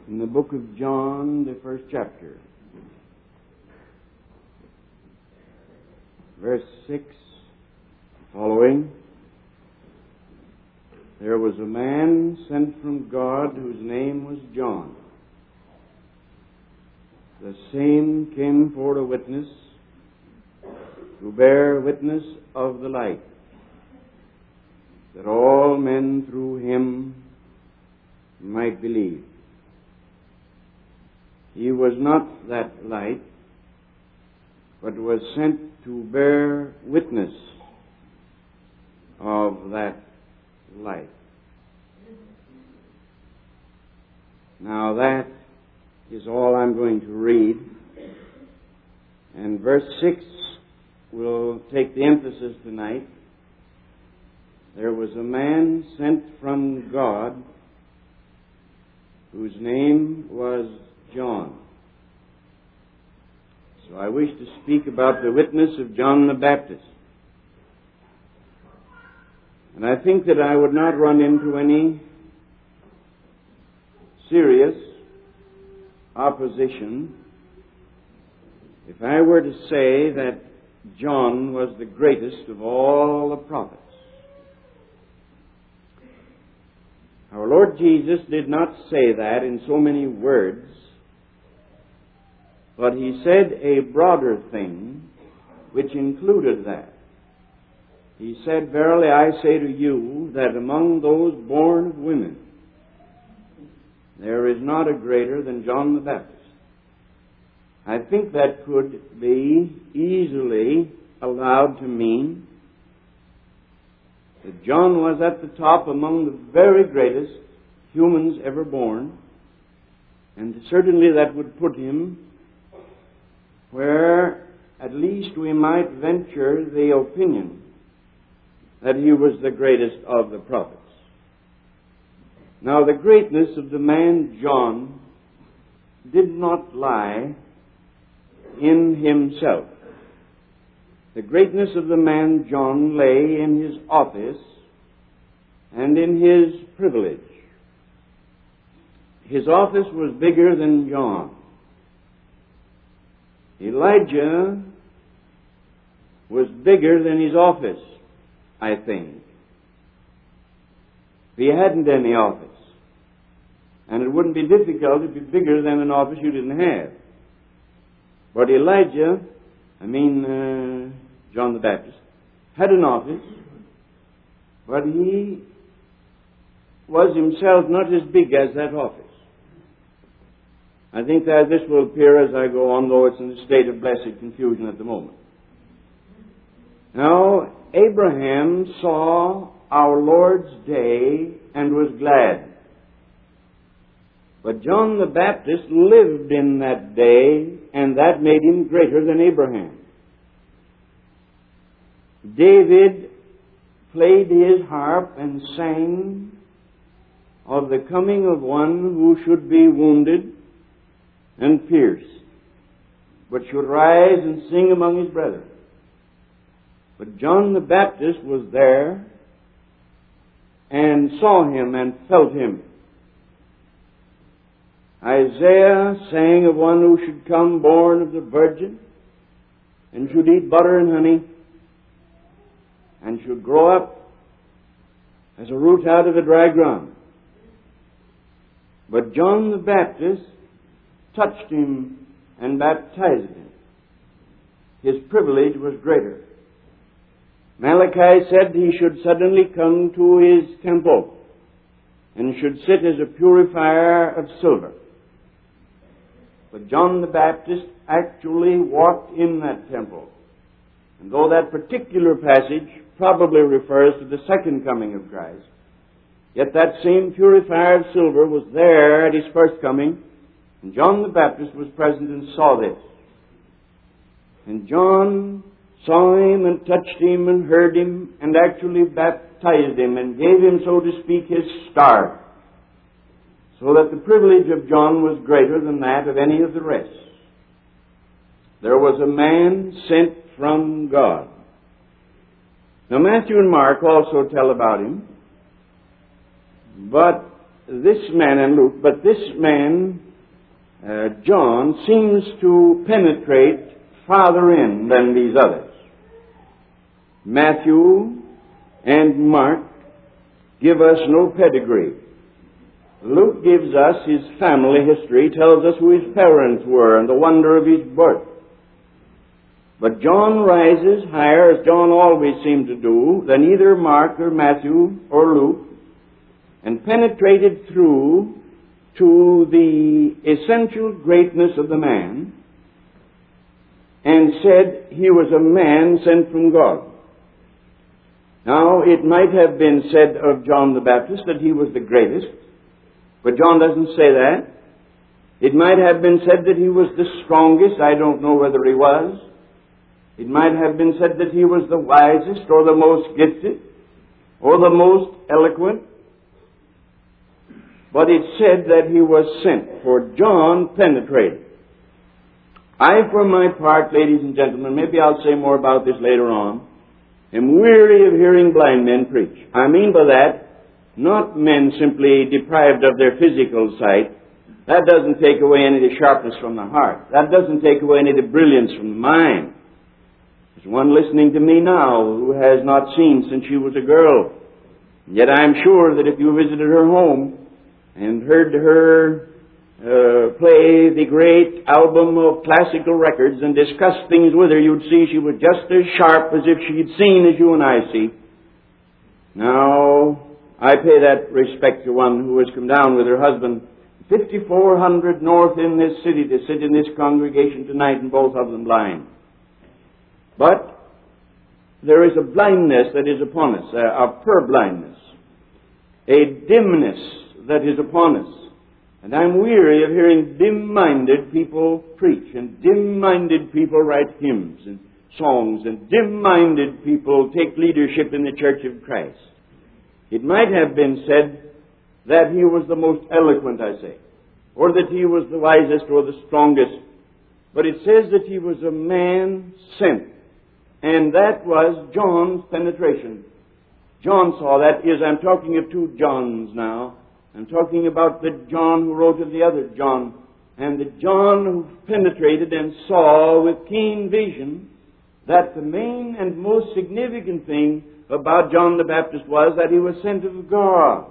in the book of John, the first chapter. Verse 6 following. There was a man sent from God whose name was John. The same came for a witness, to bear witness of the light, that all men through him might believe. He was not that light, but was sent to bear witness of that light. Now that is all I'm going to read. And verse 6 will take the emphasis tonight. There was a man sent from God whose name was John. So I wish to speak about the witness of John the Baptist. And I think that I would not run into any serious opposition if I were to say that John was the greatest of all the prophets. Our Lord Jesus did not say that in so many words, but he said a broader thing which included that. He said, "Verily I say to you that among those born of women there is not a greater than John the Baptist." I think that could be easily allowed to mean that John was at the top among the very greatest humans ever born, and certainly that would put him where at least we might venture the opinion that he was the greatest of the prophets. Now, the greatness of the man John did not lie in himself. The greatness of the man John lay in his office and in his privilege. His office was bigger than John. Elijah was bigger than his office, I think. He hadn't any office. And it wouldn't be difficult to be bigger than an office you didn't have. But Elijah, John the Baptist, had an office, but he was himself not as big as that office. I think that this will appear as I go on, though it's in a state of blessed confusion at the moment. Now, Abraham saw our Lord's day and was glad. But John the Baptist lived in that day, and that made him greater than Abraham. David played his harp and sang of the coming of one who should be wounded and pierced, but should rise and sing among his brethren. But John the Baptist was there and saw him and felt him. Isaiah sang of one who should come born of the Virgin and should eat butter and honey and should grow up as a root out of the dry ground. But John the Baptist touched him and baptized him. His privilege was greater. Malachi said he should suddenly come to his temple and should sit as a purifier of silver. But John the Baptist actually walked in that temple. And though that particular passage probably refers to the second coming of Christ, yet that same purifier of silver was there at his first coming, and John the Baptist was present and saw this. And John saw him and touched him and heard him and actually baptized him and gave him, so to speak, his start. So that the privilege of John was greater than that of any of the rest. There was a man sent from God. Now Matthew and Mark also tell about him, but this man and Luke, but this man, John, seems to penetrate farther in than these others. Matthew and Mark give us no pedigree. Luke gives us his family history, tells us who his parents were and the wonder of his birth. But John rises higher, as John always seemed to do, than either Mark or Matthew or Luke, and penetrated through to the essential greatness of the man, and said he was a man sent from God. Now, it might have been said of John the Baptist that he was the greatest, but John doesn't say that. It might have been said that he was the strongest. I don't know whether he was. It might have been said that he was the wisest or the most gifted or the most eloquent. But it said that he was sent, for John penetrated. I, for my part, ladies and gentlemen, maybe I'll say more about this later on, am weary of hearing blind men preach. I mean by that, not men simply deprived of their physical sight. That doesn't take away any of the sharpness from the heart. That doesn't take away any of the brilliance from the mind. There's one listening to me now who has not seen since she was a girl. Yet I'm sure that if you visited her home and heard her play the great album of classical records and discuss things with her, you'd see she was just as sharp as if she'd seen as you and I see. Now, I pay that respect to one who has come down with her husband 5,400 north in this city to sit in this congregation tonight, and both of them blind. But there is a blindness that is upon us, a purblindness, a dimness that is upon us. And I'm weary of hearing dim-minded people preach, and dim-minded people write hymns and songs, and dim-minded people take leadership in the Church of Christ. It might have been said that he was the most eloquent, I say, or that he was the wisest or the strongest. But it says that he was a man sent. And that was John's penetration. John saw that. I'm talking of two Johns now. I'm talking about the John who wrote of the other John, and the John who penetrated and saw with keen vision that the main and most significant thing about John the Baptist was that he was sent of God.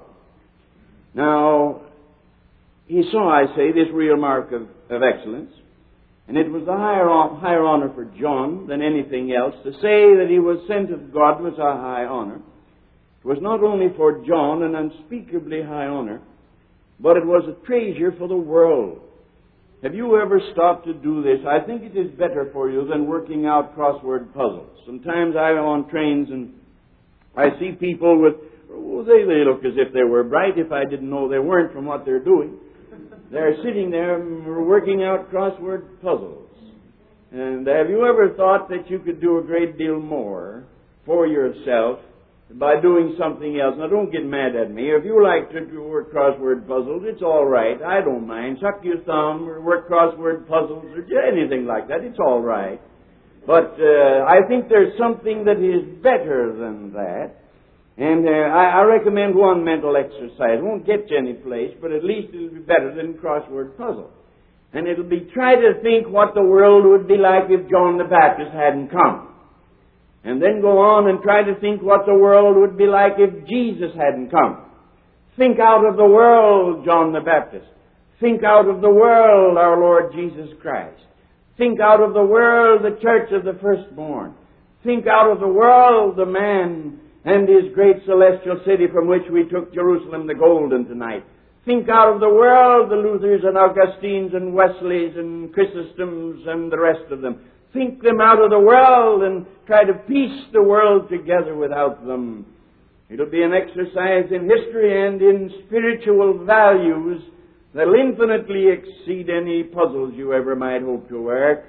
Now, he saw, I say, this real mark of excellence, and it was the higher honor for John than anything else. To say that he was sent of God was a high honor. It was not only for John an unspeakably high honor, but it was a treasure for the world. Have you ever stopped to do this? I think it is better for you than working out crossword puzzles. Sometimes I'm on trains and I see people with, they look as if they were bright if I didn't know they weren't from what they're doing. They're sitting there working out crossword puzzles. And have you ever thought that you could do a great deal more for yourself by doing something else? Now, don't get mad at me. If you like to work crossword puzzles, it's all right. I don't mind. Suck your thumb or work crossword puzzles or anything like that. It's all right. But I think there's something that is better than that. And I recommend one mental exercise. It won't get you any place, but at least it'll be better than crossword puzzle. And it'll be try to think what the world would be like if John the Baptist hadn't come. And then go on and try to think what the world would be like if Jesus hadn't come. Think out of the world, John the Baptist. Think out of the world, our Lord Jesus Christ. Think out of the world, the church of the firstborn. Think out of the world, the man and his great celestial city from which we took Jerusalem the golden tonight. Think out of the world, the Luthers and Augustines and Wesleys and Chrysostoms and the rest of them. Think them out of the world and try to piece the world together without them. It'll be an exercise in history and in spiritual values that'll infinitely exceed any puzzles you ever might hope to work.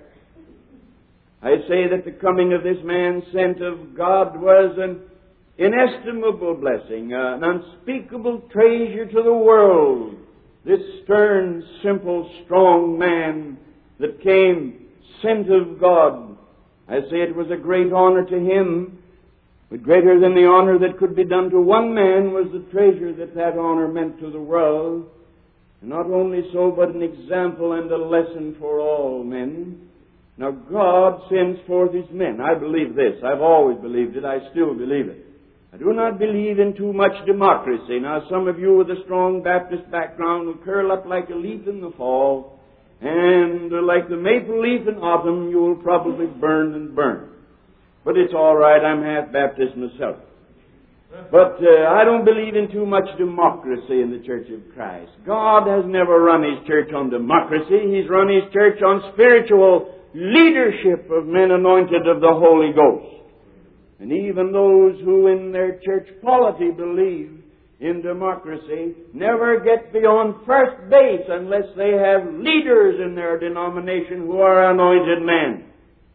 I say that the coming of this man sent of God was an inestimable blessing, an unspeakable treasure to the world. This stern, simple, strong man that came sent of God. I say it was a great honor to him, But greater than the honor that could be done to one man was the treasure that honor meant to the world. And not only so, but an example and a lesson for all men. Now God sends forth His men. I believe this. I've always believed it. I still believe it. I do not believe in too much democracy. Now some of you with a strong Baptist background will curl up like a leaf in the fall, and like the maple leaf in autumn, you will probably burn and burn. But it's all right. I'm half Baptist myself. But I don't believe in too much democracy in the Church of Christ. God has never run His church on democracy. He's run His church on spiritual leadership of men anointed of the Holy Ghost. And even those who in their church polity believe in democracy never get beyond first base unless they have leaders in their denomination who are anointed men.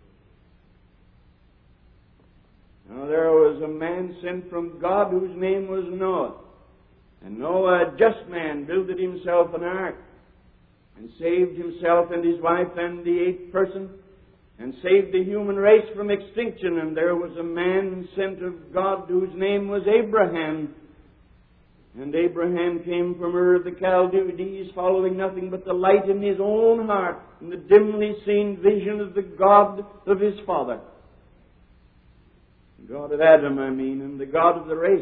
Now there was a man sent from God whose name was Noah. And Noah, a just man, builded himself an ark and saved himself and his wife and the eighth person, and saved the human race from extinction. And there was a man sent of God whose name was Abraham. And Abraham came from Ur of the Chaldees, following nothing but the light in his own heart and the dimly seen vision of the God of his father. The God of Adam, and the God of the race.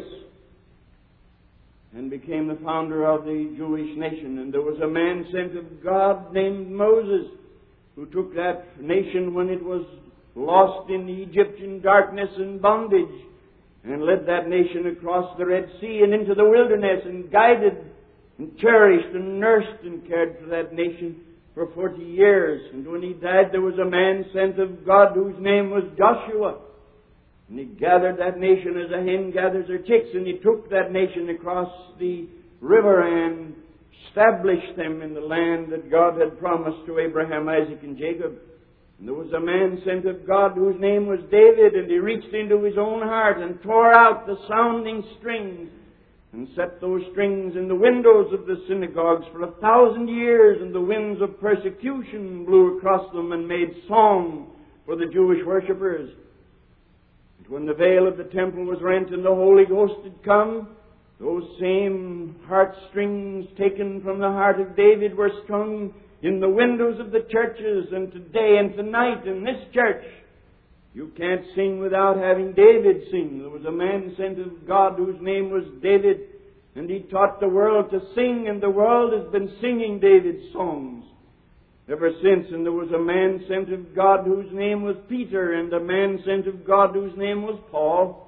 And became the founder of the Jewish nation. And there was a man sent of God named Moses, who took that nation when it was lost in Egyptian darkness and bondage, and led that nation across the Red Sea and into the wilderness, and guided and cherished and nursed and cared for that nation for 40 years. And when he died, there was a man sent of God whose name was Joshua. And he gathered that nation as a hen gathers her chicks, and he took that nation across the river and established them in the land that God had promised to Abraham, Isaac, and Jacob. And there was a man sent of God whose name was David, and he reached into his own heart and tore out the sounding strings and set those strings in the windows of the synagogues for 1,000 years, and the winds of persecution blew across them and made song for the Jewish worshippers. And when the veil of the temple was rent and the Holy Ghost had come, those same heartstrings taken from the heart of David were strung in the windows of the churches. And today and tonight in this church, you can't sing without having David sing. There was a man sent of God whose name was David, and he taught the world to sing, and the world has been singing David's songs ever since. And there was a man sent of God whose name was Peter, and a man sent of God whose name was Paul.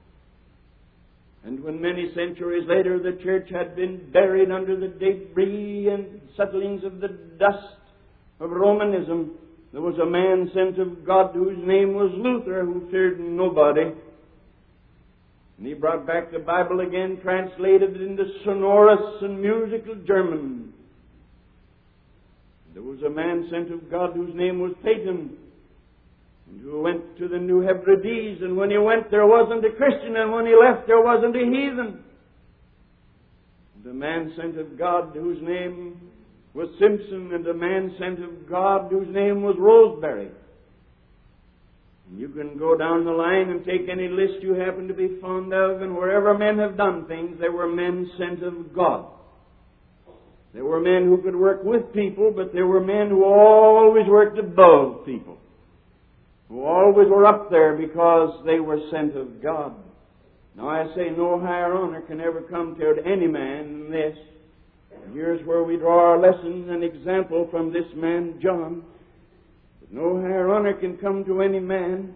And when many centuries later the church had been buried under the debris and settlings of the dust of Romanism, there was a man sent of God whose name was Luther, who feared nobody. And he brought back the Bible again, translated it into sonorous and musical German. There was a man sent of God whose name was Phaeton, and who went to the New Hebrides, and when he went there wasn't a Christian, and when he left there wasn't a heathen. And a man sent of God whose name was Simpson, and a man sent of God whose name was Roseberry. And you can go down the line and take any list you happen to be fond of, and wherever men have done things, there were men sent of God. There were men who could work with people, but there were men who always worked above people, who always were up there because they were sent of God. Now I say no higher honor can ever come to any man than this. And here's where we draw our lesson and example from this man John. But no higher honor can come to any man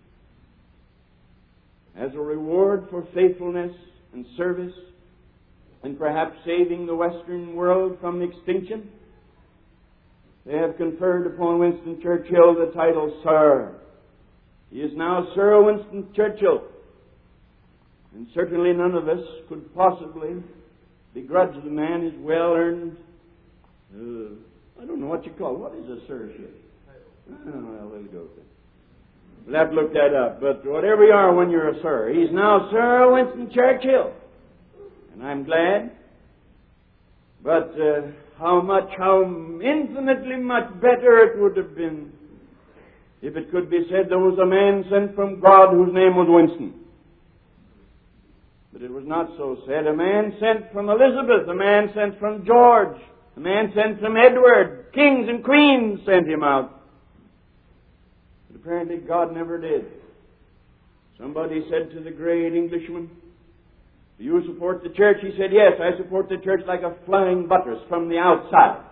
as a reward for faithfulness and service, and perhaps saving the Western world from extinction. They have conferred upon Winston Churchill the title Sir. He is now Sir Winston Churchill. And certainly none of us could possibly begrudge the man his well-earned, I don't know what you call it. What is a sirship? Well, we'll go with it. We'll have to look that up. But whatever you are when you're a sir, he's now Sir Winston Churchill. And I'm glad. But how infinitely much better it would have been if it could be said there was a man sent from God whose name was Winston. But it was not so said. A man sent from Elizabeth, a man sent from George, a man sent from Edward. Kings and queens sent him out. But apparently God never did. Somebody said to the great Englishman, "Do you support the church?" He said, "Yes, I support the church like a flying buttress from the outside.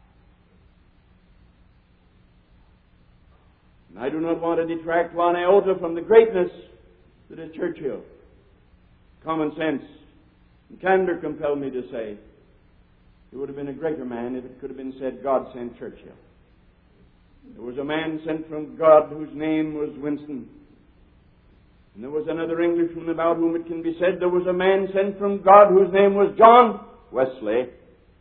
And I do not want to detract one iota from the greatness that is Churchill. Common sense and candor compel me to say he would have been a greater man if it could have been said God sent Churchill. There was a man sent from God whose name was Winston. And there was another Englishman about whom it can be said there was a man sent from God whose name was John Wesley.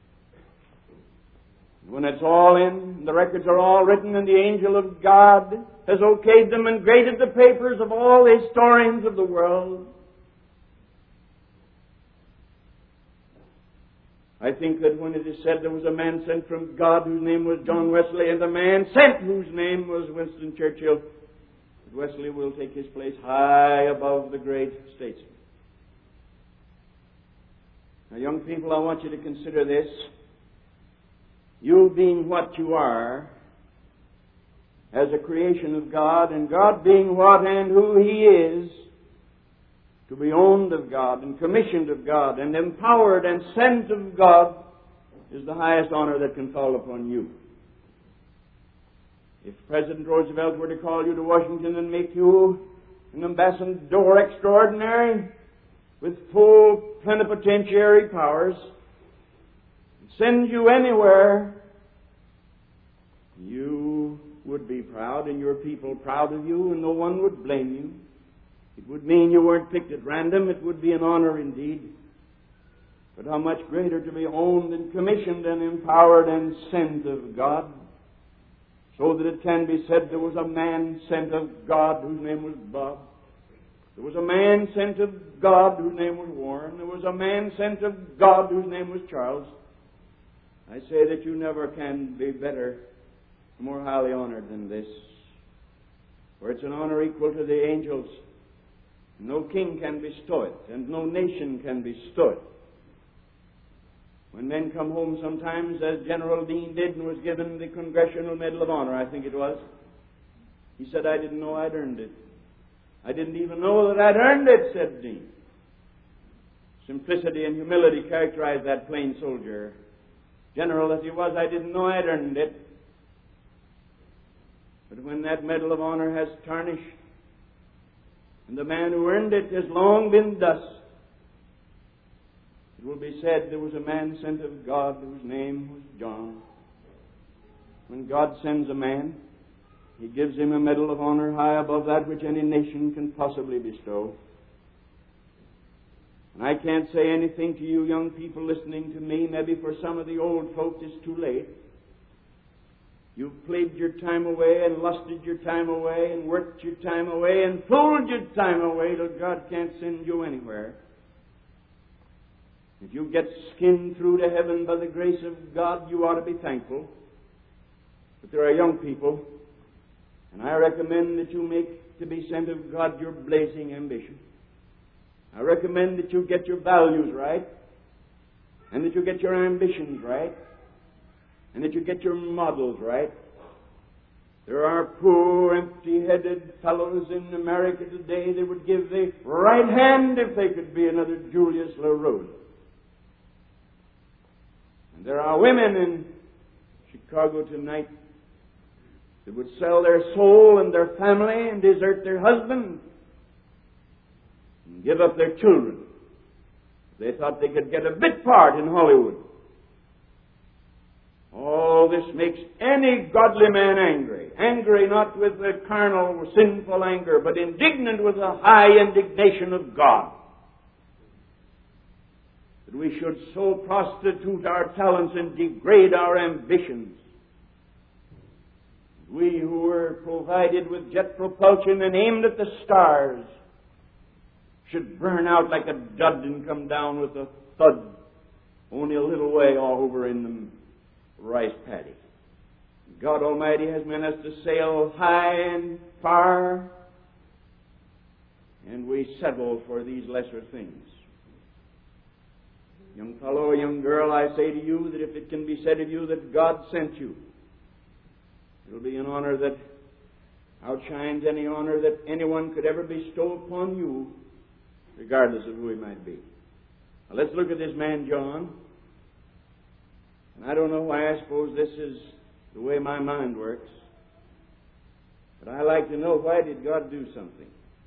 And when it's all in, the records are all written, and the angel of God has okayed them and graded the papers of all the historians of the world, I think that when it is said there was a man sent from God whose name was John Wesley, and a man sent whose name was Winston Churchill, that Wesley will take his place high above the great statesman. Now, young people, I want you to consider this. You being what you are, as a creation of God, and God being what and who He is, to be owned of God and commissioned of God and empowered and sent of God, is the highest honor that can fall upon you. If President Roosevelt were to call you to Washington and make you an ambassador extraordinary with full plenipotentiary powers, and send you anywhere, you would be proud, and your people proud of you, and no one would blame you. It would mean you weren't picked at random. It would be an honor indeed. But how much greater to be owned and commissioned and empowered and sent of God, so that it can be said there was a man sent of God whose name was Bob. There was a man sent of God whose name was Warren. There was a man sent of God whose name was Charles. I say that you never can be better, more highly honored than this. For it's an honor equal to the angels. No king can bestow it, and no nation can bestow it. When men come home sometimes, as General Dean did and was given the Congressional Medal of Honor, I think it was, he said, "I didn't know I'd earned it." "I didn't even know that I'd earned it," said Dean. Simplicity and humility characterized that plain soldier. General as he was, "I didn't know I'd earned it." But when that Medal of Honor has tarnished, and the man who earned it has long been dust, it will be said there was a man sent of God whose name was John. When God sends a man, He gives him a Medal of Honor high above that which any nation can possibly bestow. And I can't say anything to you young people listening to me. Maybe for some of the old folks it's too late. You've played your time away and lusted your time away and worked your time away and fooled your time away till God can't send you anywhere. If you get skinned through to heaven by the grace of God, you ought to be thankful. But there are young people, and I recommend that you make to be sent of God your blazing ambition. I recommend that you get your values right, and that you get your ambitions right, and that you get your models right. There are poor, empty-headed fellows in America today that would give the right hand if they could be another Julius LaRose. And there are women in Chicago tonight that would sell their soul and their family and desert their husband and give up their children. They thought they could get a bit part in Hollywood. All this makes any godly man angry. Angry not with a carnal, sinful anger, but indignant with the high indignation of God. That we should so prostitute our talents and degrade our ambitions. We who were provided with jet propulsion and aimed at the stars should burn out like a dud and come down with a thud only a little way all over in the rice paddy. God Almighty has meant us to sail high and far, and we settle for these lesser things. Young fellow, young girl, I say to you that if it can be said of you that God sent you, it'll be an honor that outshines any honor that anyone could ever bestow upon you, regardless of who he might be. Now let's look at this man, John. And I don't know why, I suppose this is the way my mind works. But I like to know, why did God do something?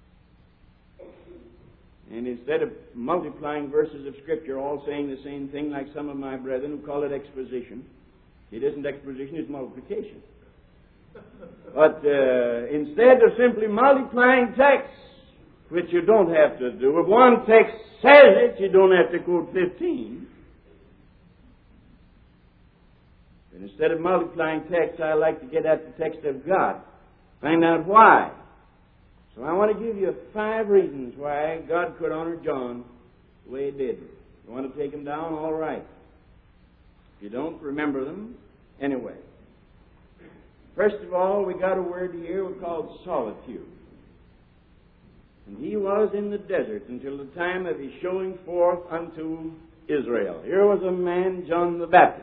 And instead of multiplying verses of Scripture all saying the same thing like some of my brethren who call it exposition, it isn't exposition, it's multiplication. But instead of simply multiplying texts, which you don't have to do, if one text says it, you don't have to quote 15. And instead of multiplying texts, I like to get at the text of God. Find out why. So I want to give you 5 reasons why God could honor John the way he did. If you want to take them down, all right. If you don't, remember them anyway. First of all, we got a word here called solitude. And he was in the desert until the time of his showing forth unto Israel. Here was a man, John the Baptist.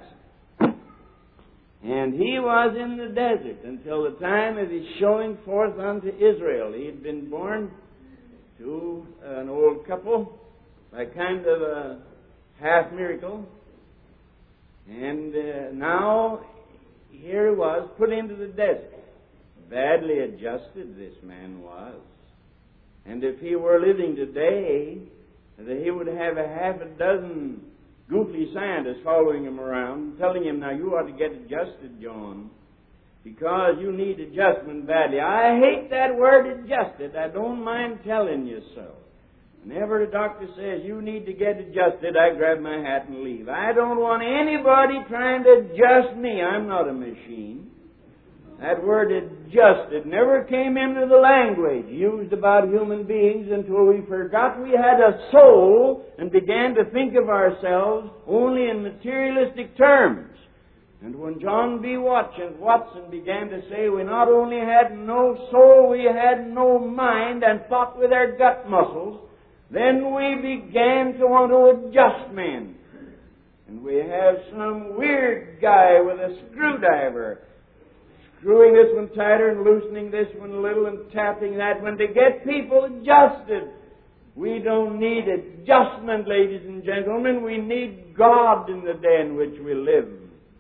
And he was in the desert until the time of his showing forth unto Israel. He had been born to an old couple by kind of a half miracle. And now here he was put into the desert. Badly adjusted this man was. And if he were living today, that he would have a half a dozen goofy scientists following him around, telling him, now you ought to get adjusted, John, because you need adjustment badly. I hate that word adjusted. I don't mind telling you so. Whenever the doctor says you need to get adjusted, I grab my hat and leave. I don't want anybody trying to adjust me. I'm not a machine. That word adjusted never came into the language used about human beings until we forgot we had a soul and began to think of ourselves only in materialistic terms. And when John B. Watson began to say we not only had no soul, we had no mind and thought with our gut muscles, then we began to want to adjust men. And we have some weird guy with a screwdriver screwing this one tighter and loosening this one a little and tapping that one to get people adjusted. We don't need adjustment, ladies and gentlemen. We need God in the day in which we live.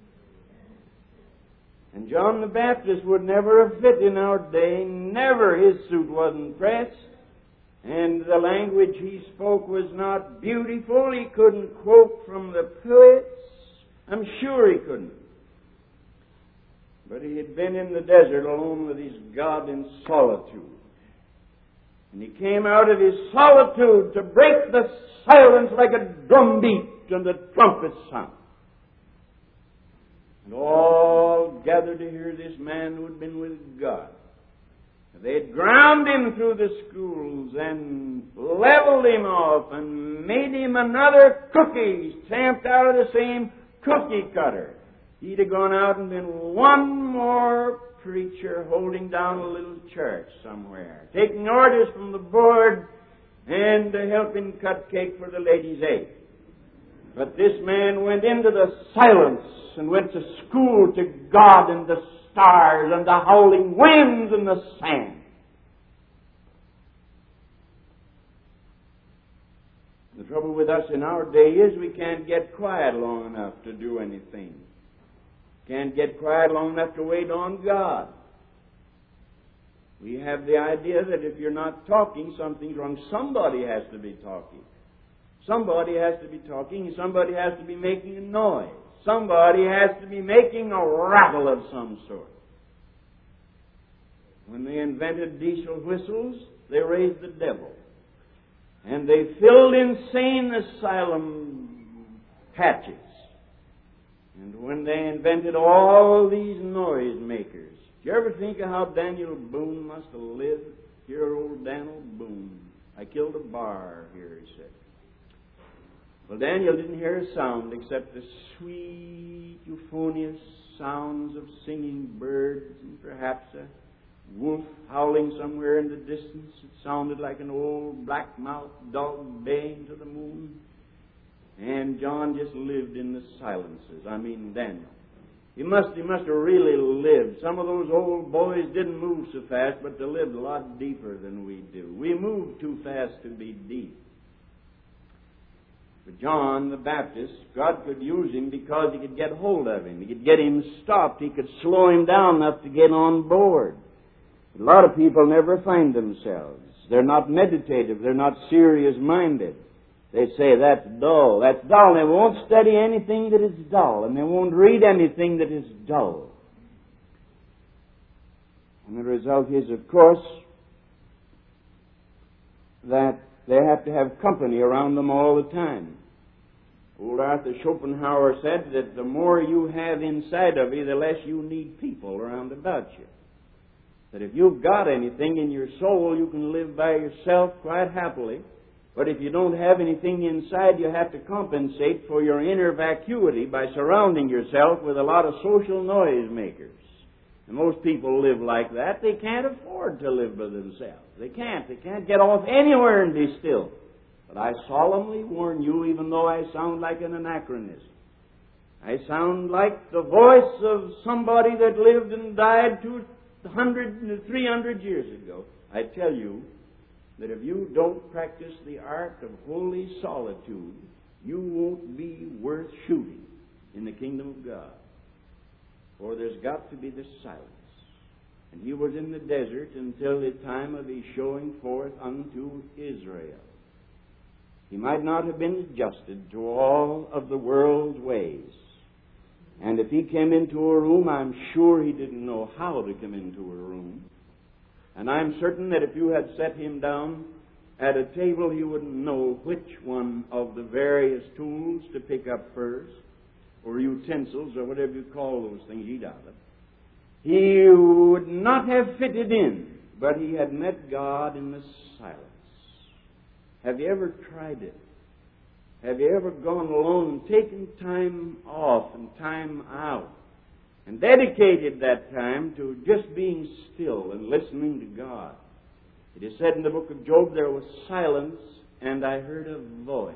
And John the Baptist would never have fit in our day. Never. His suit wasn't pressed. And the language he spoke was not beautiful. He couldn't quote from the poets. I'm sure he couldn't. But he had been in the desert alone with his God in solitude. And he came out of his solitude to break the silence like a drumbeat and the trumpet sound. And all gathered to hear this man who had been with God. They had ground him through the schools and leveled him off and made him another cookie, stamped out of the same cookie cutter. He'd have gone out and been one more preacher holding down a little church somewhere, taking orders from the board and helping cut cake for the ladies' aid. But this man went into the silence and went to school to God and the stars and the howling winds and the sand. The trouble with us in our day is we can't get quiet long enough to do anything. Can't get quiet long enough to wait on God. We have the idea that if you're not talking, something's wrong. Somebody has to be talking. Somebody has to be talking. Somebody has to be making a noise. Somebody has to be making a rattle of some sort. When they invented diesel whistles, they raised the devil. And they filled insane asylum patches. And when they invented all these noise makers, did you ever think of how Daniel Boone must have lived? Here, old Daniel Boone. I killed a bar here, he said. Well, Daniel didn't hear a sound except the sweet, euphonious sounds of singing birds and perhaps a wolf howling somewhere in the distance. It sounded like an old black-mouthed dog baying to the moon. And John just lived in the silences. I mean, Daniel. He must have really lived. Some of those old boys didn't move so fast, but they lived a lot deeper than we do. We move too fast to be deep. But John the Baptist, God could use him because he could get hold of him. He could get him stopped. He could slow him down enough to get on board. A lot of people never find themselves. They're not meditative. They're not serious-minded. They say, that's dull. That's dull. And they won't study anything that is dull. And they won't read anything that is dull. And the result is, of course, that they have to have company around them all the time. Old Arthur Schopenhauer said that the more you have inside of you, the less you need people around about you. That if you've got anything in your soul, you can live by yourself quite happily. But if you don't have anything inside, you have to compensate for your inner vacuity by surrounding yourself with a lot of social noisemakers. And most people live like that. They can't afford to live by themselves. They can't. They can't get off anywhere and be still. But I solemnly warn you, even though I sound like an anachronism, I sound like the voice of somebody that lived and died 200 and 300 years ago. I tell you that if you don't practice the art of holy solitude, you won't be worth shooting in the kingdom of God. For there's got to be this silence. And he was in the desert until the time of his showing forth unto Israel. He might not have been adjusted to all of the world's ways. And if he came into a room, I'm sure he didn't know how to come into a room. And I'm certain that if you had set him down at a table, he wouldn't know which one of the various tools to pick up first, or utensils, or whatever you call those things he'd out of. He would not have fitted in, but he had met God in the silence. Have you ever tried it? Have you ever gone alone and taken time off and time out and dedicated that time to just being still and listening to God? It is said in the book of Job, there was silence and I heard a voice.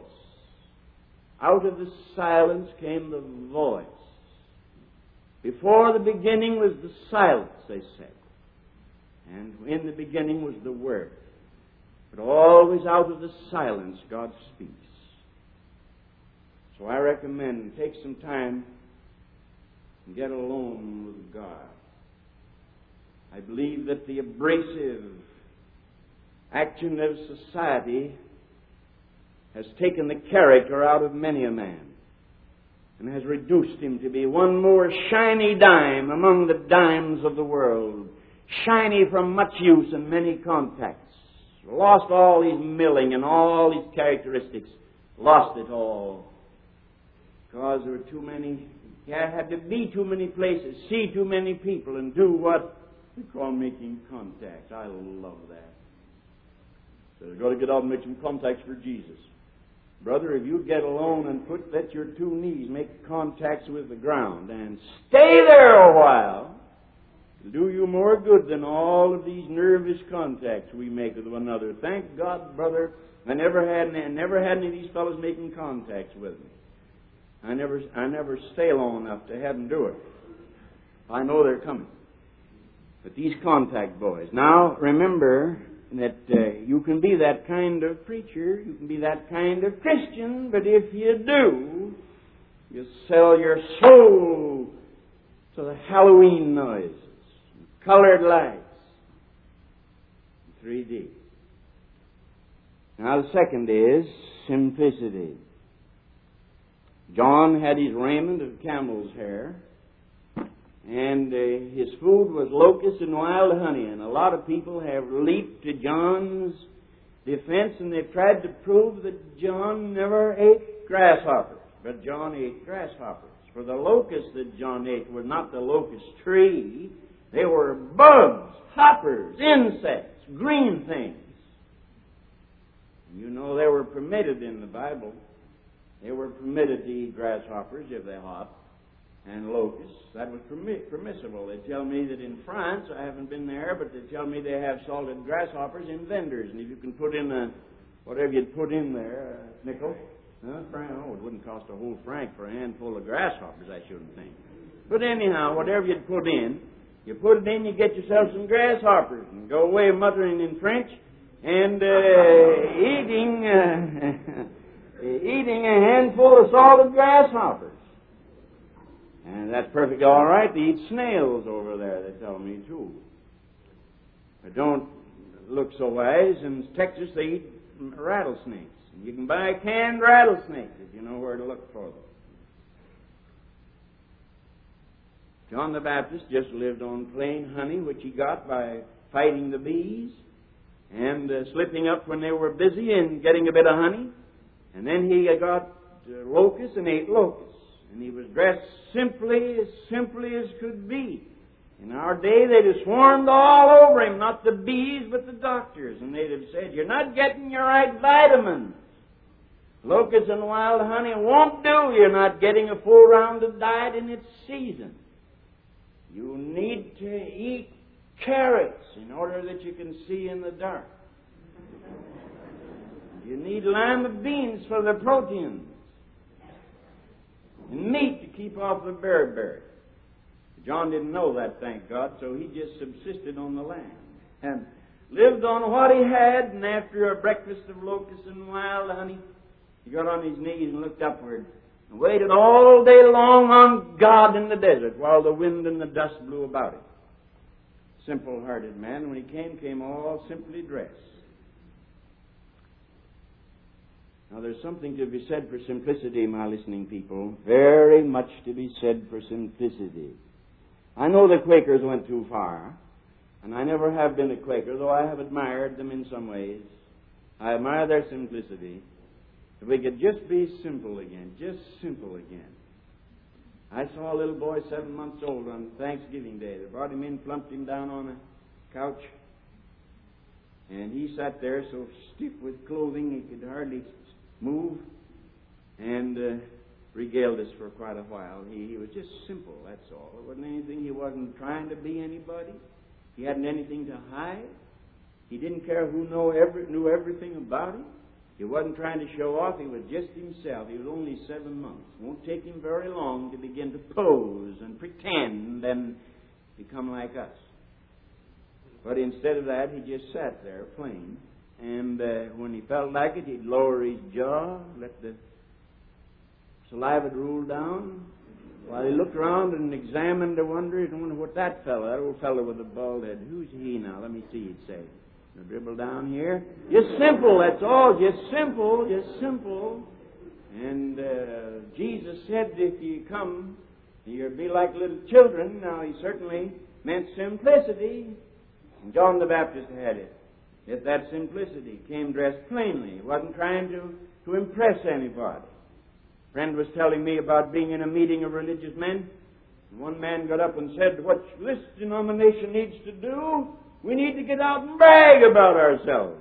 Out of the silence came the voice. Before the beginning was the silence, they said. And in the beginning was the Word. But always out of the silence God speaks. So I recommend take some time and get alone with God. I believe that the abrasive action of society has taken the character out of many a man and has reduced him to be one more shiny dime among the dimes of the world, shiny from much use and many contacts. Lost all his milling and all his characteristics. Lost it all. Because there were too many, had to be too many places, see too many people, and do what we call making contacts. I love that. So you've got to get out and make some contacts for Jesus. Brother, if you get alone and let your two knees make contacts with the ground and stay there a while, it'll do you more good than all of these nervous contacts we make with one another. Thank God, brother, I never had any of these fellows making contacts with me. I never stay long enough to have them do it. I know they're coming. But these contact boys. Now, remember that you can be that kind of preacher, you can be that kind of Christian, but if you do, you sell your soul to the Halloween noises, colored lights, 3D. Now, the second is simplicity. John had his raiment of camel's hair, and his food was locusts and wild honey. And a lot of people have leaped to John's defense, and they've tried to prove that John never ate grasshoppers. But John ate grasshoppers. For the locusts that John ate were not the locust tree. They were bugs, hoppers, insects, green things. You know they were permitted in the Bible. They were permitted to eat grasshoppers if they hopped, and locusts. That was permissible. They tell me that in France, I haven't been there, but they tell me they have salted grasshoppers in vendors. And if you can put in whatever you'd put in there, a nickel, It wouldn't cost a whole franc for a handful of grasshoppers, I shouldn't think. But anyhow, whatever you'd put in, you put it in, you get yourself some grasshoppers and go away muttering in French and eating a handful of salted grasshoppers. And that's perfectly all right. They eat snails over there, they tell me, too. But don't look so wise. In Texas, they eat rattlesnakes. And you can buy canned rattlesnakes if you know where to look for them. John the Baptist just lived on plain honey, which he got by fighting the bees and slipping up when they were busy and getting a bit of honey. And then he got locusts and ate locusts. And he was dressed simply as could be. In our day, they'd have swarmed all over him, not the bees, but the doctors. And they'd have said, "You're not getting your right vitamins. Locusts and wild honey won't do. You're not getting a full-rounded diet in its season. You need to eat carrots in order that you can see in the dark. You need lima beans for the proteins. And meat to keep off the beriberi." John didn't know that, thank God, so he just subsisted on the land and lived on what he had, and after a breakfast of locusts and wild honey, he got on his knees and looked upward and waited all day long on God in the desert while the wind and the dust blew about him. Simple-hearted man, when he came all simply dressed. Now, there's something to be said for simplicity, my listening people. Very much to be said for simplicity. I know the Quakers went too far, and I never have been a Quaker, though I have admired them in some ways. I admire their simplicity. If we could just be simple again, just simple again. I saw a little boy 7 months old on Thanksgiving Day. They brought him in, plumped him down on a couch, and he sat there so stiff with clothing he could hardly move, and regaled us for quite a while. He was just simple, that's all. There wasn't anything. He wasn't trying to be anybody. He hadn't anything to hide. He didn't care who knew everything about him. He wasn't trying to show off. He was just himself. He was only 7 months. It won't take him very long to begin to pose and pretend and become like us. But instead of that, he just sat there plain. And when he felt like it, he'd lower his jaw, let the saliva roll down, while he looked around and examined the wonder. I wonder what that old fellow with the bald head, who's he now? Let me see, he'd say. He'll dribble down here. Just simple, that's all. Just simple, just simple. And Jesus said, if you come, you'll be like little children. Now, he certainly meant simplicity. And John the Baptist had it. Yet that simplicity came dressed plainly. He wasn't trying to impress anybody. A friend was telling me about being in a meeting of religious men. And one man got up and said, "What this denomination needs to do, we need to get out and brag about ourselves."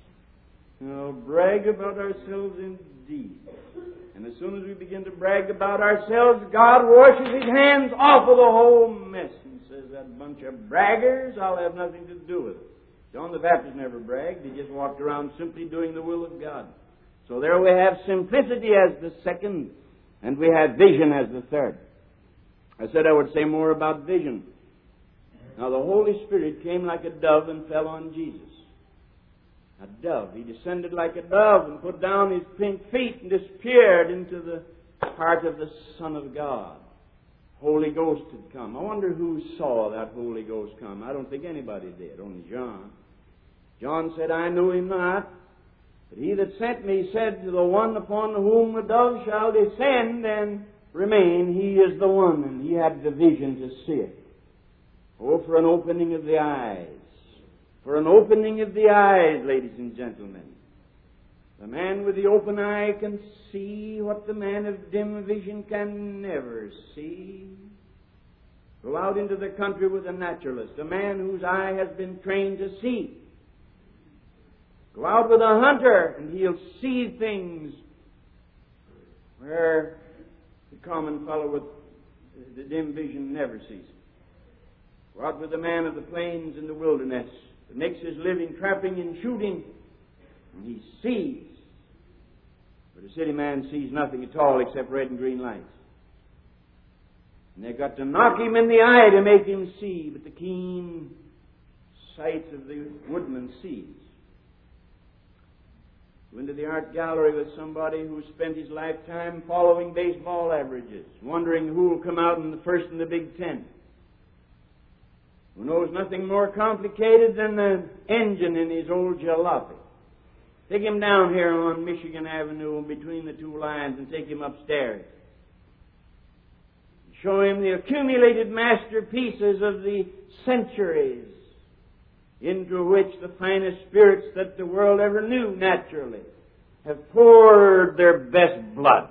Brag about ourselves indeed. And as soon as we begin to brag about ourselves, God washes His hands off of the whole mess and says, "That bunch of braggers, I'll have nothing to do with it." John the Baptist never bragged. He just walked around simply doing the will of God. So there we have simplicity as the second, and we have vision as the third. I said I would say more about vision. Now the Holy Spirit came like a dove and fell on Jesus. A dove. He descended like a dove and put down His pink feet and disappeared into the heart of the Son of God. Holy Ghost had come. I wonder who saw that Holy Ghost come. I don't think anybody did, only John. John said, "I knew Him not. But He that sent me said to the one upon whom the dove shall descend and remain, He is the one." And he had the vision to see it. Oh, for an opening of the eyes. For an opening of the eyes, ladies and gentlemen. The man with the open eye can see what the man of dim vision can never see. Go out into the country with a naturalist, a man whose eye has been trained to see. Go out with a hunter, and he'll see things where the common fellow with the dim vision never sees. Go out with the man of the plains and the wilderness that makes his living trapping and shooting, and he sees But a city man sees nothing at all except red and green lights. And they've got to knock him in the eye to make him see, but the keen sight of the woodman sees. Went to the art gallery with somebody who spent his lifetime following baseball averages, wondering who will come out in the first in the Big Ten. Who knows nothing more complicated than the engine in his old jalopy. Take him down here on Michigan Avenue between the two lines and take him upstairs. Show him the accumulated masterpieces of the centuries into which the finest spirits that the world ever knew naturally have poured their best blood.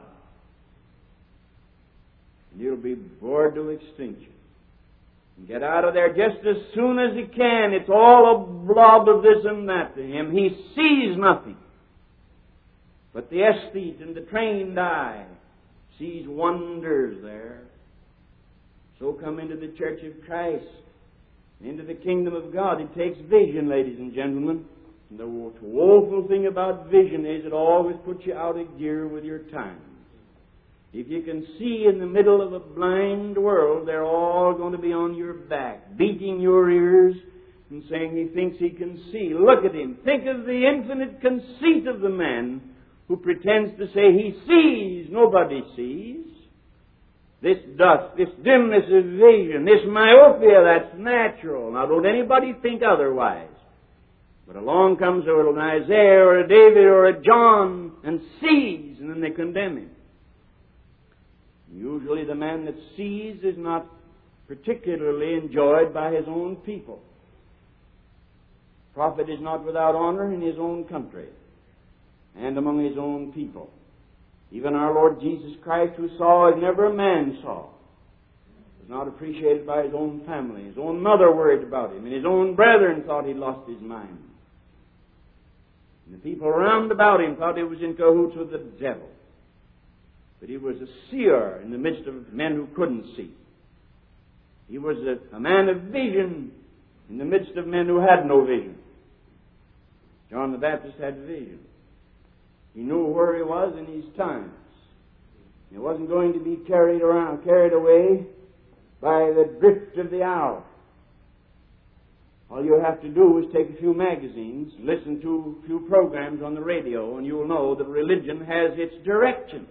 And you'll be bored to extinction. And get out of there just as soon as he can. It's all a blob of this and that to him. He sees nothing. But the aesthete and the trained eye sees wonders there. So come into the Church of Christ, into the kingdom of God. It takes vision, ladies and gentlemen. And the woeful thing about vision is it always puts you out of gear with your time. If you can see in the middle of a blind world, they're all going to be on your back, beating your ears and saying he thinks he can see. Look at him. Think of the infinite conceit of the man who pretends to say he sees. Nobody sees. This dust, this dimness of vision, this myopia, that's natural. Now, don't anybody think otherwise. But along comes an Isaiah or a David or a John and sees, and then they condemn him. Usually the man that sees is not particularly enjoyed by his own people. Prophet is not without honor in his own country and among his own people. Even our Lord Jesus Christ, who saw as never a man saw, was not appreciated by his own family. His own mother worried about him, and his own brethren thought he'd lost his mind. And the people round about him thought he was in cahoots with the devil. But he was a seer in the midst of men who couldn't see. He was a man of vision in the midst of men who had no vision. John the Baptist had vision. He knew where he was in his times. He wasn't going to be carried away by the drift of the hour. All you have to do is take a few magazines, listen to a few programs on the radio, and you'll know that religion has its direction.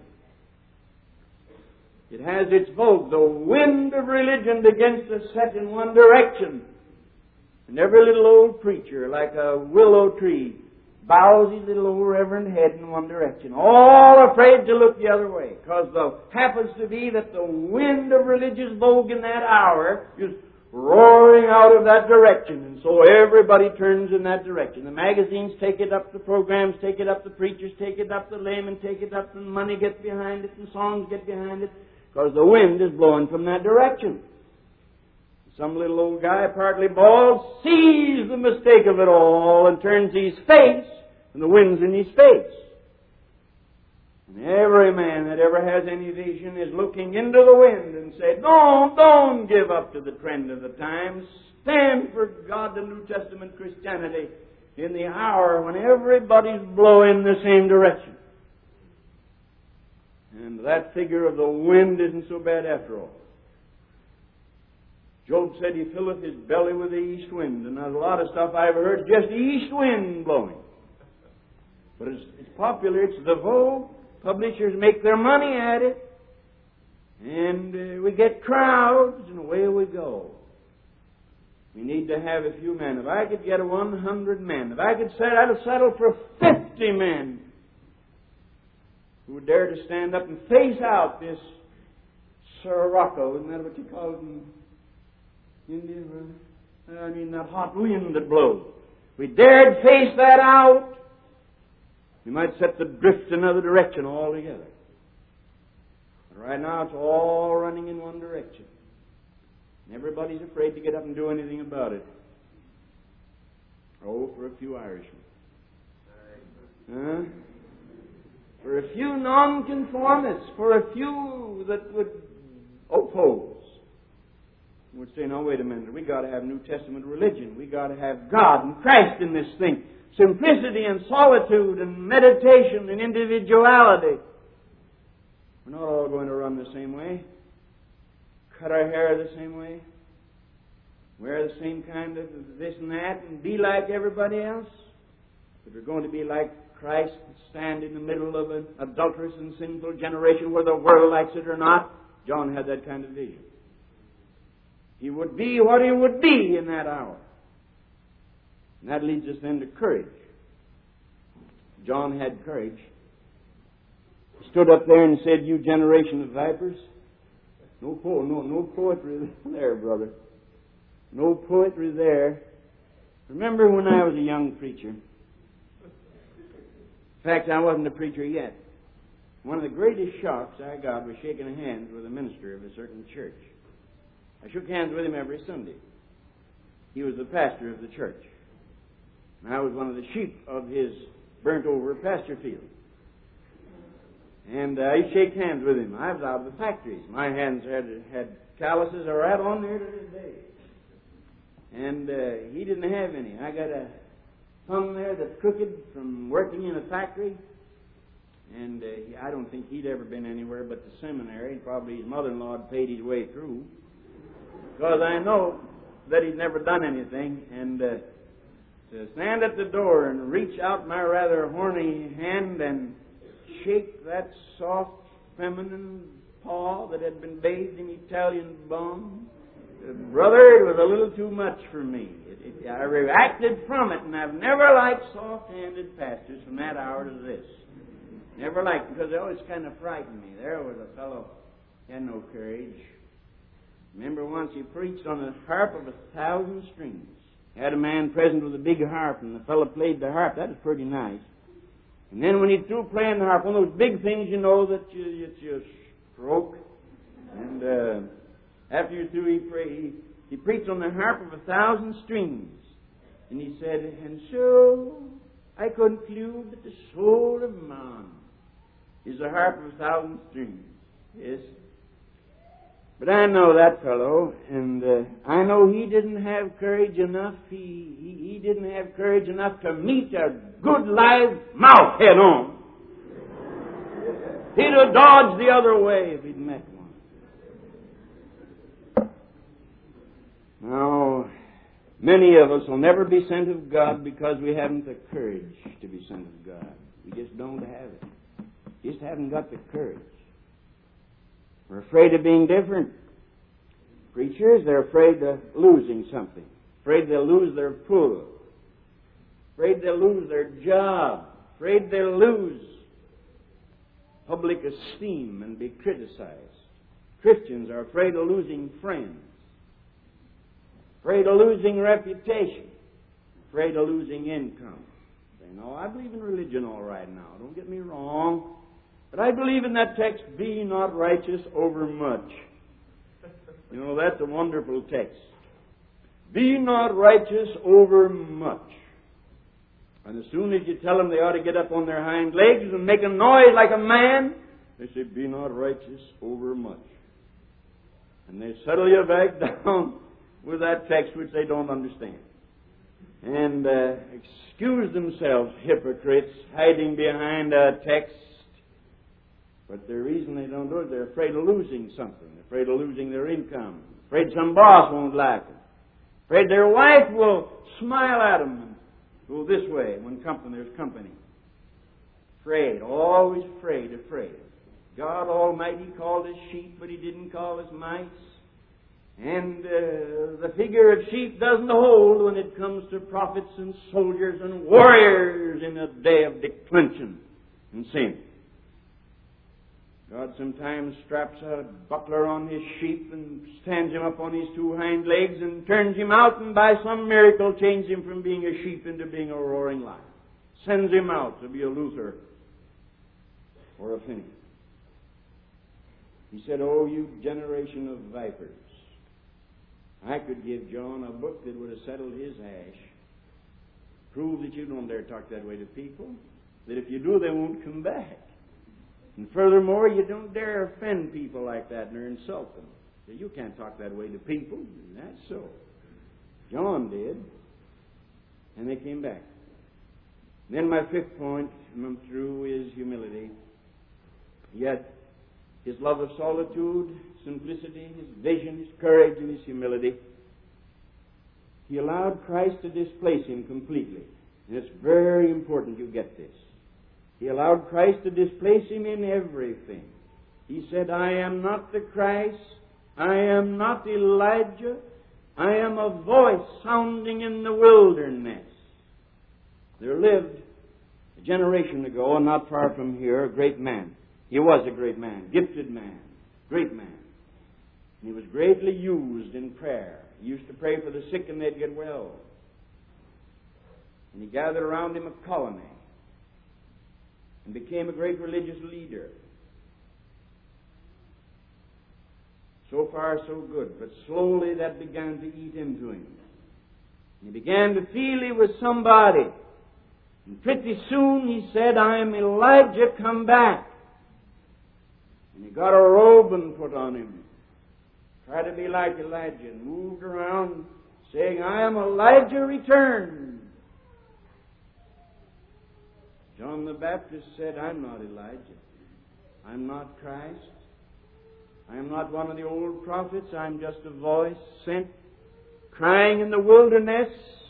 It has its vogue. The wind of religion begins to set in one direction. And every little old preacher, like a willow tree, bows his little old reverend head in one direction, all afraid to look the other way, because it happens to be that the wind of religious vogue in that hour is roaring out of that direction, and so everybody turns in that direction. The magazines take it up, the programs take it up, the preachers take it up, the laymen take it up, and money gets behind it, and songs get behind it, because the wind is blowing from that direction. Some little old guy, partly bald, sees the mistake of it all and turns his face, and the wind's in his face. And every man that ever has any vision is looking into the wind and say, don't give up to the trend of the times. Stand for God and New Testament Christianity in the hour when everybody's blowing the same direction. And that figure of the wind isn't so bad after all. Job said he filleth his belly with the east wind. And there's a lot of stuff I ever heard, just the east wind blowing. But it's popular, it's the vogue. Publishers make their money at it. And we get crowds, and away we go. We need to have a few men. If I could get 100 men, if I could I'd settle for 50 men who would dare to stand up and face out this sirocco, isn't that what you call it in Indian? I mean, that hot wind that blows. We dared face that out, we might set the drift another direction altogether. But right now it's all running in one direction. And everybody's afraid to get up and do anything about it. Oh, for a few Irishmen. For a few nonconformists, for a few that would oppose. Would say, no, wait a minute, we got to have New Testament religion. We got to have God and Christ in this thing. simplicity and solitude and meditation and individuality. We're not all going to run the same way, cut our hair the same way, wear the same kind of this and that, and be like everybody else. But we're going to be like Christ, stand in the middle of an adulterous and sinful generation, whether the world likes it or not. John had that kind of vision. He would be what he would be in that hour. And that leads us then to courage. John had courage. He stood up there and said, "You generation of vipers." No poetry there, brother. No poetry there. Remember when I was a young preacher? In fact, I wasn't a preacher yet. One of the greatest shocks I got was shaking hands with a minister of a certain church. I shook hands with him every Sunday. He was the pastor of the church. And I was one of the sheep of his burnt-over pasture field. And I shake hands with him. I was out of the factories. My hands had calluses are right on there to this day. And he didn't have any. I got a thumb there that's crooked from working in a factory. And I don't think he'd ever been anywhere but the seminary. Probably his mother-in-law had paid his way through. Because I know that he'd never done anything. And to stand at the door and reach out my rather horny hand and shake that soft, feminine paw that had been bathed in Italian balm, brother, it was a little too much for me. I reacted from it, and I've never liked soft-handed pastors from that hour to this. Never liked them, because they always kind of frightened me. There was a fellow who had no courage. Remember once he preached on the harp of 1,000 strings. He had a man present with a big harp, and the fellow played the harp. That was pretty nice. And then when he threw playing the harp, one of those big things, you know, that you stroke. And after you're through, he preached on the harp of 1,000 strings. And he said, "And so I conclude that the soul of man is a harp of 1,000 strings." Yes. But I know that fellow, and I know he didn't have courage enough. He didn't have courage enough to meet a good live mouse head on. He'd have dodged the other way if he'd met one. Now, many of us will never be sent of God because we haven't the courage to be sent of God. We just don't have it. Just haven't got the courage. We're afraid of being different. Preachers, they're afraid of losing something. Afraid they'll lose their pull. Afraid they'll lose their job. Afraid they'll lose public esteem and be criticized. Christians are afraid of losing friends. Afraid of losing reputation. Afraid of losing income. They know, I believe in religion all right now. Don't get me wrong. But I believe in that text, "Be not righteous over much." You know, that's a wonderful text. Be not righteous over much. And as soon as you tell them they ought to get up on their hind legs and make a noise like a man, they say, "Be not righteous over much." And they settle you back down with that text which they don't understand. And excuse themselves, hypocrites, hiding behind a text. But the reason they don't do it, they're afraid of losing something. They're afraid of losing their income. Afraid some boss won't like them. Afraid their wife will smile at them and go this way when there's company. Afraid, always afraid. God Almighty called us sheep, but He didn't call us mice. And the figure of sheep doesn't hold when it comes to prophets and soldiers and warriors in a day of declension and sin. God sometimes straps a buckler on his sheep and stands him up on his two hind legs and turns him out, and by some miracle changes him from being a sheep into being a roaring lion. Sends him out to be a Luther or a Finney. He said, "Oh, you generation of vipers." I could give John a book that would have settled his hash. Prove that you don't dare talk that way to people. That if you do, they won't come back. And furthermore, you don't dare offend people like that or insult them. You can't talk that way to people. And that's so. John did. And they came back. Then my fifth point, and I'm through, is humility. Yet his love of solitude, simplicity, his vision, his courage, and his humility, he allowed Christ to displace him completely. And it's very important you get this. He allowed Christ to displace him in everything. He said, I am not the Christ. I am not Elijah. I am a voice sounding in the wilderness. There lived a generation ago, and not far from here, a great man. He was a great man, gifted man, great man. And he was greatly used in prayer. He used to pray for the sick and they'd get well. And he gathered around him a colony and became a great religious leader. So far, so good. But slowly that began to eat into him. And he began to feel he was somebody. And pretty soon he said, I am Elijah, come back. And he got a robe and put on him. Tried to be like Elijah and moved around saying, I am Elijah returned. John the Baptist said, I'm not Elijah. I'm not Christ. I am not one of the old prophets. I'm just a voice sent crying in the wilderness.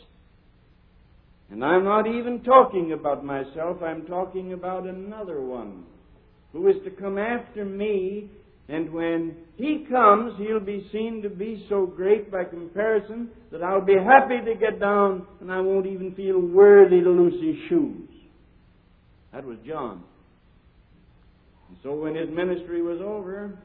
And I'm not even talking about myself. I'm talking about another one who is to come after me. And when he comes, he'll be seen to be so great by comparison that I'll be happy to get down and I won't even feel worthy to loose his shoes. That was John. And so when his ministry was over,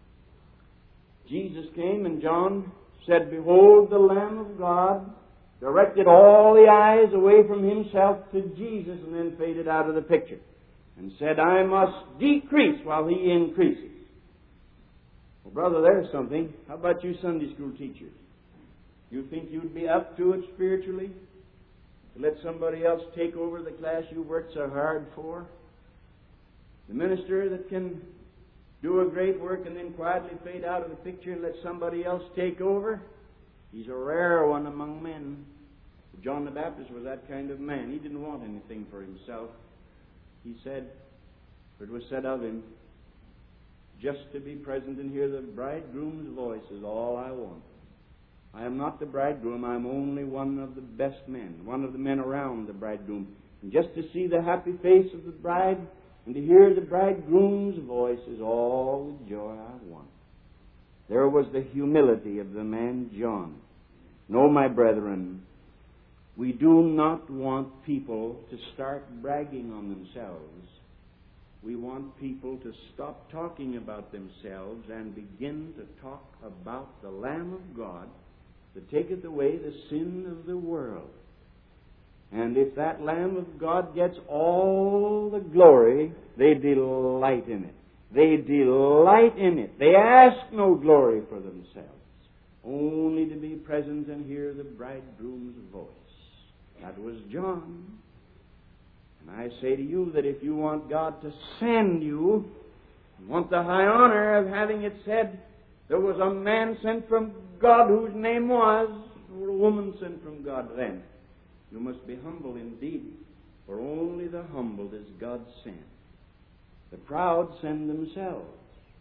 Jesus came and John said, Behold the Lamb of God, directed all the eyes away from himself to Jesus and then faded out of the picture and said, I must decrease while he increases. Well, brother, there's something. How about you Sunday school teachers? You think you'd be up to it spiritually? To let somebody else take over the class you worked so hard for? The minister that can do a great work and then quietly fade out of the picture and let somebody else take over? He's a rare one among men. John the Baptist was that kind of man. He didn't want anything for himself. He said, for it was said of him, just to be present and hear the bridegroom's voice is all I want. I am not the bridegroom. I'm only one of the best men, one of the men around the bridegroom. And just to see the happy face of the bride and to hear the bridegroom's voice is all the joy I want. There was the humility of the man John. No, my brethren, we do not want people to start bragging on themselves. We want people to stop talking about themselves and begin to talk about the Lamb of God that taketh away the sin of the world. And if that Lamb of God gets all the glory, they delight in it. They delight in it. They ask no glory for themselves, only to be present and hear the bridegroom's voice. That was John. And I say to you that if you want God to send you, want the high honor of having it said, there was a man sent from God whose name was, or a woman sent from God then, you must be humble indeed, for only the humble does God send. The proud send themselves,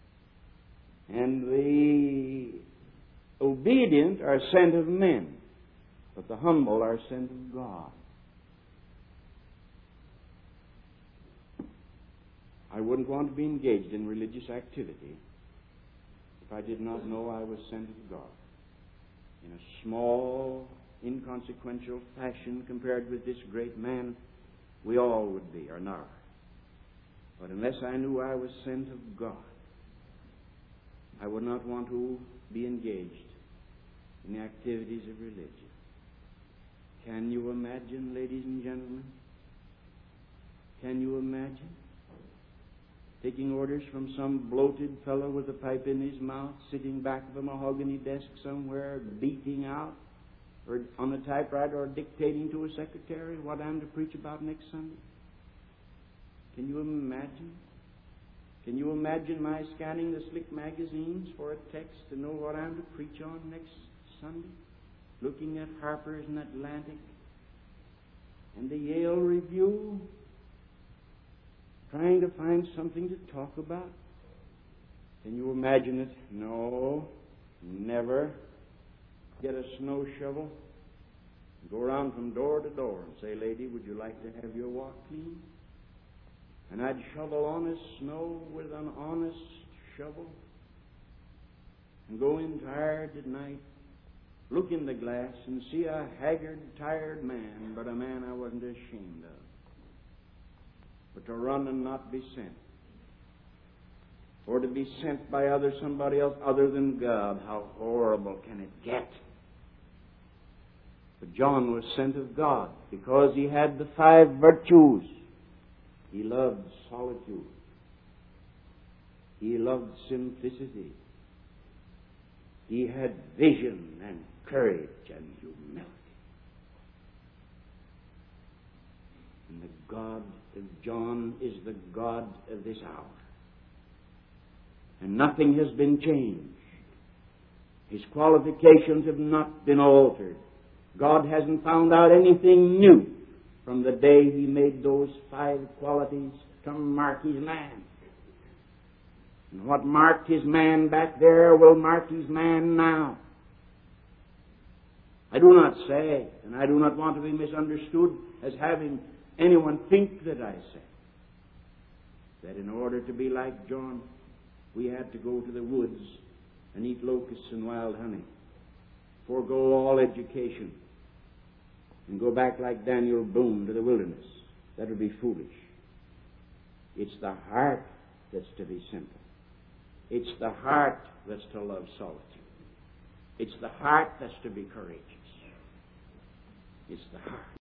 and the obedient are sent of men, but the humble are sent of God. I wouldn't want to be engaged in religious activity if I did not know I was sent of God. In a small, inconsequential fashion compared with this great man, we all would be, or not. But unless I knew I was sent of God, I would not want to be engaged in the activities of religion. Can you imagine, ladies and gentlemen? Can you imagine taking orders from some bloated fellow with a pipe in his mouth, sitting back of a mahogany desk somewhere, beating out, or on a typewriter, or dictating to a secretary what I'm to preach about next Sunday? Can you imagine? Can you imagine my scanning the slick magazines for a text to know what I'm to preach on next Sunday? Looking at Harper's and Atlantic and the Yale Review, trying to find something to talk about. Can you imagine it? No, never. Get a snow shovel, go around from door to door and say, "Lady, would you like to have your walk clean?" And I'd shovel honest snow with an honest shovel and go in tired at night, look in the glass and see a haggard, tired man, but a man I wasn't ashamed of. But to run and not be sent, or to be sent by somebody else other than God, how horrible can it get? But John was sent of God because he had the 5 virtues. He loved solitude. He loved simplicity. He had vision and courage and humility. And the God of John is the God of this hour. And nothing has been changed. His qualifications have not been altered. God hasn't found out anything new from the day He made those 5 qualities to mark His man. And what marked His man back there will mark His man now. I do not say, and I do not want to be misunderstood as having anyone think that I say, that in order to be like John, we had to go to the woods and eat locusts and wild honey, forego all education, and go back like Daniel Boone to the wilderness. That would be foolish. It's the heart that's to be simple. It's the heart that's to love solitude. It's the heart that's to be courageous. It's the heart.